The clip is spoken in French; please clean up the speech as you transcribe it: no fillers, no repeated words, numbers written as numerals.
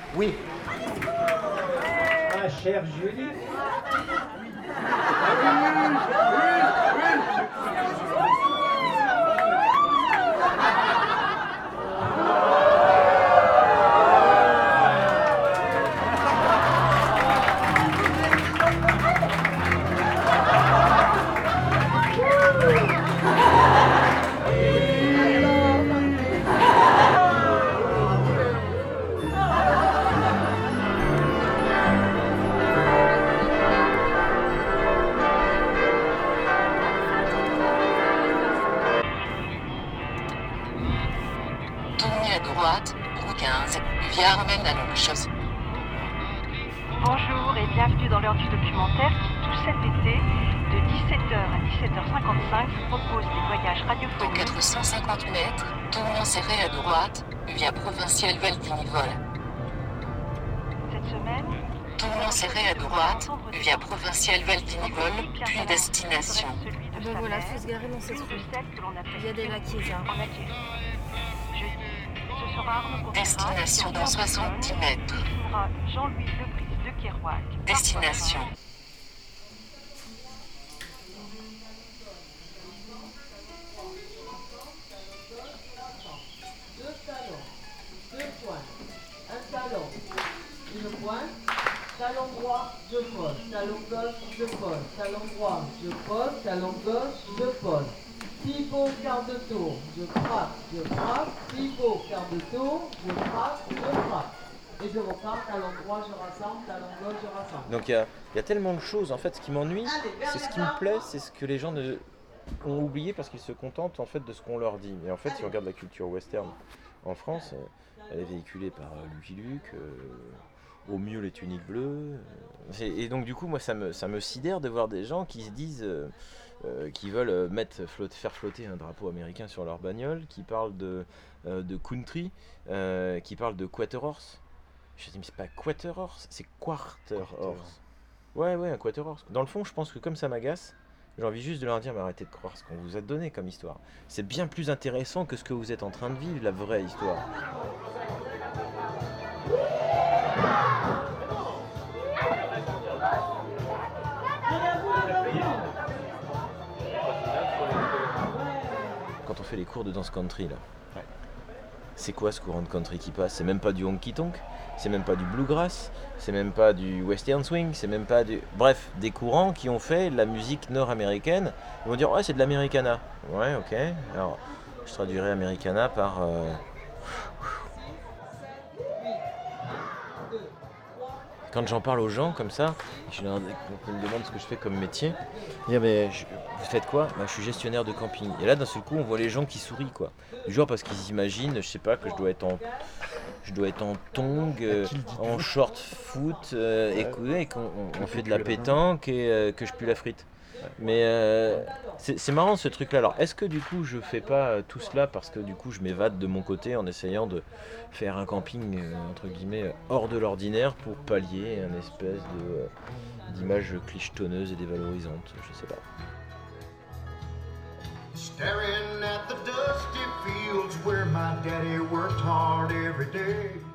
Oui. Ma chère Julie. Tournez à droite, rue 15, via Armenonchos. Bonjour et bienvenue dans l'heure du documentaire qui, tout cet été, de 17h à 17h55, vous propose des voyages Dans radiophoniques. 450 mètres, tournant serré à droite, via provinciale Valdignivol. Cette semaine, Tournant serré à droite, via provinciale Valdignivol, puis destination. celui de Ben sa voilà, mère, faut se garer dans cette une de rue. celles que l'on appelle Il y a des laquais, hein. en Algérie. Jeudi, ce sera Arnaud Coquerel Destination qui, dans en 70 mètres. dessinera Jean-Louis Lebris de Kerouac. Destination. Deux talons, deux pointes, un talon, une pointe, talon droit, je pose, talon gauche, je pose, talon droit, je pose, talon gauche, je pose. Pivot, quart de tour, je frappe, pivot, quart de tour, je frappe. Et je repars, talon droit, je rassemble, talon gauche, je rassemble. Donc il y a tellement de choses. En fait, ce qui m'ennuie, c'est ce qui me plaît, c'est ce que les gens ont oublié parce qu'ils se contentent en fait de ce qu'on leur dit. Et en fait, si on regarde la culture western en France, elle est véhiculée par Lucky Luke, au mieux les tuniques bleues. Et donc du coup, moi, ça me sidère de voir des gens qui se disent, qui veulent faire flotter un drapeau américain sur leur bagnole, qui parlent de country, qui parlent de quarter horse. Je dis mais c'est pas quarter horse, c'est quarter horse. Ouais, un quarter horse. Dans le fond, je pense que comme ça m'agace, j'ai envie juste de leur dire mais arrêtez de croire ce qu'on vous a donné comme histoire. C'est bien plus intéressant que ce que vous êtes en train de vivre, la vraie histoire. Quand on fait les cours de danse country là, c'est quoi ce courant de country qui passe? C'est même pas du honky tonk, c'est même pas du bluegrass, c'est même pas du western swing, c'est même pas du... Bref, des courants qui ont fait la musique nord-américaine. Ils vont dire ouais c'est de l'americana. Ouais ok, alors je traduirais americana par... Quand j'en parle aux gens comme ça, ils me demandent ce que je fais comme métier. Ils disent mais vous faites quoi? Bah, je suis gestionnaire de camping. Et là d'un seul coup on voit les gens qui sourient quoi. Du genre parce qu'ils imaginent, je sais pas, que je dois être en tongs, en short foot, et qu'on fait de la pétanque et que je pue la frite. Mais c'est marrant ce truc là. Alors est-ce que du coup je fais pas tout cela parce que du coup je m'évade de mon côté en essayant de faire un camping entre guillemets hors de l'ordinaire pour pallier une espèce d'image clichetonneuse et dévalorisante, je sais pas. Staring at the dusty fields where my daddy worked hard every day.